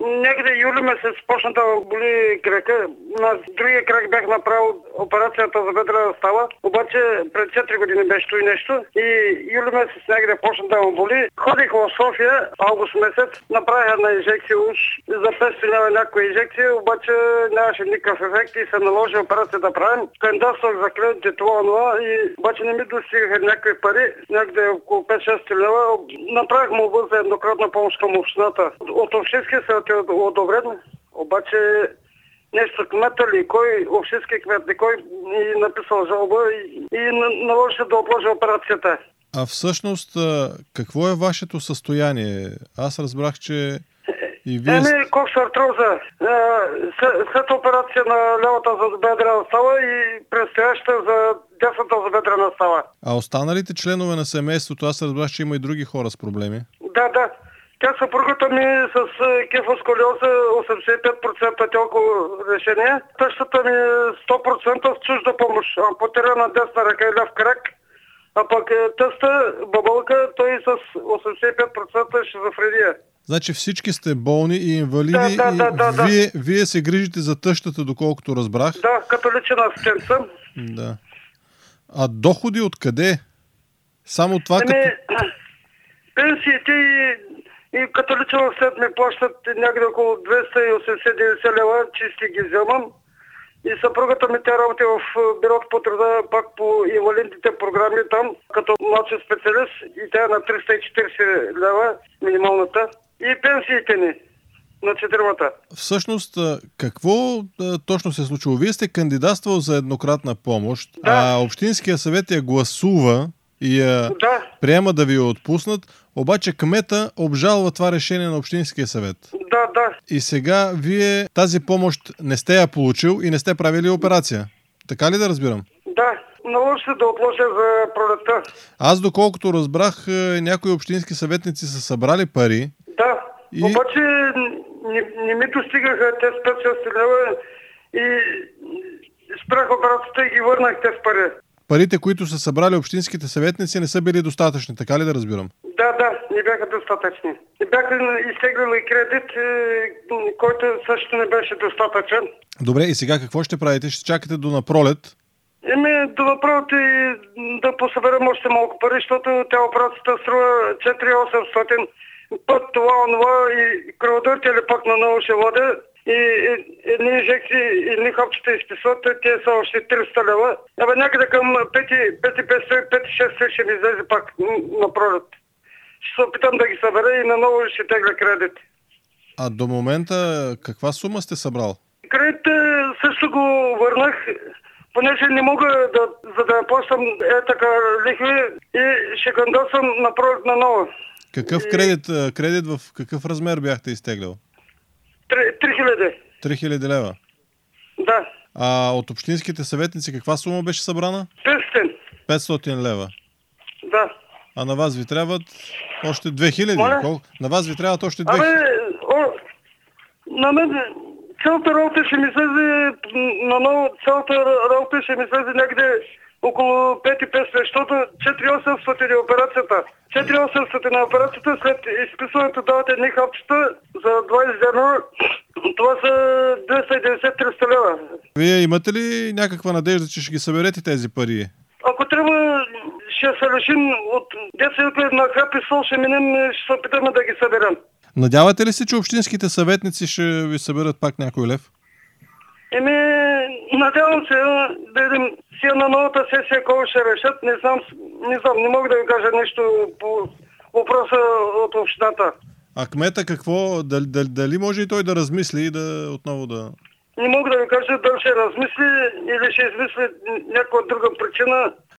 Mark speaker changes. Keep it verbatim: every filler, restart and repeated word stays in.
Speaker 1: Някъде юли месец почна да боли крака. На другия крак бях направил операцията за бедрена става, обаче пред четири години беше той нещо и юли месец някъде почна да му боли. Ходих в София, август месец, направих една инжекция уж за петстотин лева някоя инжекция, обаче нямаше никакъв ефект и се наложи операция да правим. Кандидатствах за кредити това, това и обаче не ми достигаха някакви пари, някъде около пет-шест лева. Направих молба за еднократна помощ към общината. От общинския съвет е одобрен, обаче нещо кмета ли, кой общински кмет ли, кой и написал жалба и, и наложи да отложи операцията.
Speaker 2: А всъщност, какво е вашето състояние? Аз разбрах, че и вие...
Speaker 1: Еми, коксартроза. След операция на лявата задбедрена става и предстояща за дясната задбедрена става.
Speaker 2: А останалите членове на семейството, аз разбрах, че има и други хора с проблеми.
Speaker 1: Да, да. Тя съпругата ми с кефосколиоза осемдесет и пет процента телко решение. Тъщата ми сто процента с чужда помощ. Ампутирана десна ръка и ляв крак. А пък тъста, бабълка, той с осемдесет и пет процента шизофрения.
Speaker 2: Значи всички сте болни и инвалиди
Speaker 1: да, да, да,
Speaker 2: и
Speaker 1: да,
Speaker 2: вие, вие се грижите за тъщата, доколкото разбрах.
Speaker 1: Да, като личен асистент съм.
Speaker 2: Да. А доходи откъде? Само това
Speaker 1: Еми,
Speaker 2: като...
Speaker 1: пенсиите и, и като личен асистент ми плащат някъде около двеста и осемдесет до деветдесет лева, чисти ги вземам. И съпругата ми тя работи в бюрото по труда, пак по инвалидните програми там, като младши специалист и тя е на триста и четиридесет лева минималната. И пенсиите ни на четиримата.
Speaker 2: Всъщност, какво точно се е случило? Вие сте кандидатствал за еднократна помощ,
Speaker 1: да.
Speaker 2: А Общинския съвет я гласува и я
Speaker 1: да.
Speaker 2: приема да ви я отпуснат, обаче кмета обжалва това решение на Общинския съвет.
Speaker 1: Да, да.
Speaker 2: И сега вие тази помощ не сте я получил и не сте правили операция. Така ли да разбирам?
Speaker 1: Да. Наложи се да отложа за пролетта.
Speaker 2: Аз доколкото разбрах, някои общински съветници са събрали пари.
Speaker 1: Да,
Speaker 2: и...
Speaker 1: обаче не, не ми достигаха те пет-шест лева и спрях операцията и ги върнах тези пари.
Speaker 2: Парите, които са събрали общинските съветници, не са били достатъчни, така ли да разбирам?
Speaker 1: Да, да, не бяха достатъчни. Не бяха изтеглили кредит, който също не беше достатъчен.
Speaker 2: Добре, и сега какво ще правите? Ще чакате до напролет?
Speaker 1: Еми, да направите да посъберем още малко пари, защото тя операцията струва четири хиляди и осемстотин. Път това, онова и кръводъртели пак на ново ще водя. И едни инжекции, едни хапчета изписват, те са още триста лева. Абе някъде към пет хиляди петстотин, пет хиляди и шестстотин ще ми излезе пак на пролет. Ще се опитам да ги събера и наново ще тегля кредит.
Speaker 2: А до момента каква сума сте събрал?
Speaker 1: Кредит също го върнах, понеже не мога да, за да плащам е така лихви и ще кандидатствам на пролет наново.
Speaker 2: Какъв и... кредит, кредит в какъв размер бяхте изтеглял?
Speaker 1: три хиляди.
Speaker 2: три хиляди лева?
Speaker 1: Да.
Speaker 2: А от общинските съветници каква сума беше събрана?
Speaker 1: петстотин.
Speaker 2: петстотин лева?
Speaker 1: Да.
Speaker 2: А на вас ви трябват още две хиляди? Кол... На вас ви трябват още две хиляди?
Speaker 1: Абе, о, на мен цялата работа ще ми слезе, на ново цялата работа ще ми слезе някъде около пет хиляди и петстотин, защото четири хиляди и осемстотин е операцията. четири хиляди и осемстотин е операцията, след изписването давате едни хапчета за двайсет дена, това са двеста и деветдесет до триста лева.
Speaker 2: Вие имате ли някаква надежда, че ще ги съберете тези пари?
Speaker 1: Ако трябва, ще се решим от десет на хап и сол, ще минем, ще се опитаме да ги съберем.
Speaker 2: Надявате ли се, че общинските съветници ще ви съберат пак някой лев?
Speaker 1: Еми, надявам се да видим си на новата сесия, кой ще решат. Не знам, не знам, не мога да ви кажа нещо по въпроса от общината.
Speaker 2: А кмета какво? Дали, дали, дали може и той да размисли и да отново да...
Speaker 1: Не мога да ви кажа дали ще размисли или ще измисли някаква друга причина.